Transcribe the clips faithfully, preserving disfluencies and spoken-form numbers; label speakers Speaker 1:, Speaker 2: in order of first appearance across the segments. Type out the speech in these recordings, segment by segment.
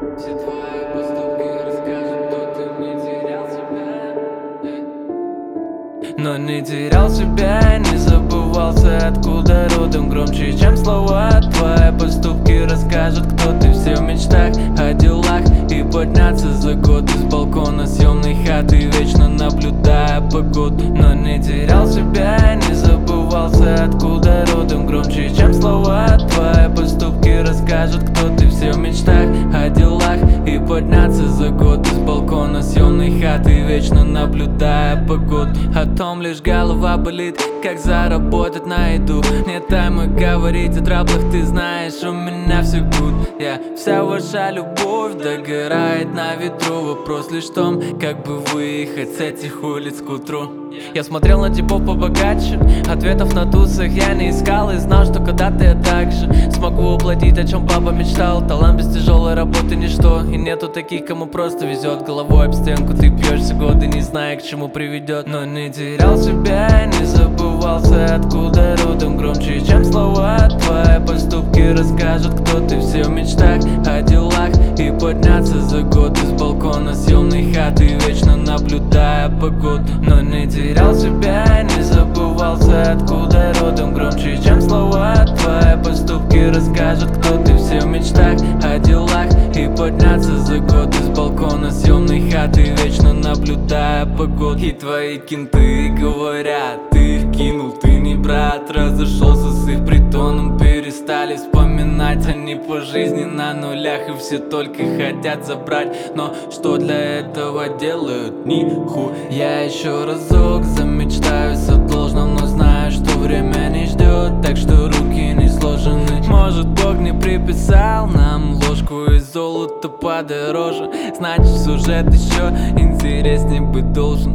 Speaker 1: Все твои поступки расскажут, кто ты не терял себя, но не терял себя, не забывался, откуда родом. Громче, чем слова твои поступки расскажут, кто ты. Все в мечтах о делах и подняться за год из балкона съемной хаты, вечно наблюдая погоду. Но не терял себя, не забывался, откуда родом. Громче, чем слова твои поступки расскажут, кто ты. Все в мечтах о делах и подняться за год из балкона съемной хаты, вечно наблюдая погоду. О том лишь голова болит, как заработать на еду. Нет тайма говорить о траблах, ты знаешь, у меня все good. Я yeah. Вся ваша любовь догорает на ветру. Вопрос лишь в том, как бы выехать с этих улиц к утру. Я смотрел на типов побогаче, ответов на тусах я не искал и знал, что когда-то я так же смогу уплатить, о чем папа мечтал. Талант без тяжелой работы ничто, и нету таких, кому просто везет. Головой об стенку ты бьешься годы, не зная, к чему приведет. Но не терял себя, не забывался, откуда родом. Громче, чем слова твои поступки расскажут, кто ты. Все в мечтах о делах и подняться за год из балкона съемной хаты, вечно наблюдая погоду. Но не терял себя, не забывался, откуда родом. Громче, чем слова твои поступки расскажут, кто ты. Все в мечтах о делах и подняться за год из балкона съемной хаты, вечно наблюдая погоду. И твои кенты говорят, ты их кинул, ты не брат. Разошелся с их притоном, перестали вспоминать. Они по жизни на нулях и все только хотят забрать. Но что для этого делают? Нихуя. Еще разок замечтаюсь о должном, но знаю, что время не ждет, так что руки не сложены. Может, Бог не приписал нам ложку из золота подороже, значит, сюжет еще интереснее быть должен.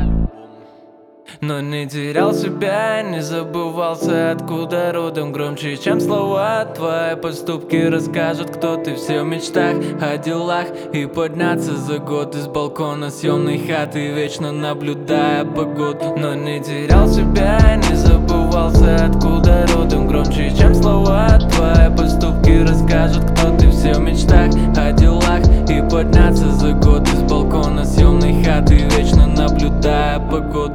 Speaker 1: Но не терял себя, не забывался, откуда родом. Громче, чем слова твои поступки расскажут, кто ты. Все в мечтах о делах и подняться за год из балкона съемной хаты, вечно наблюдая погоду. Но не терял себя, не забывался, откуда родом. Громче, чем слова твои поступки расскажут, кто ты. Все в мечтах о делах и подняться за год из балкона съемной хаты, вечно наблюдая погоду.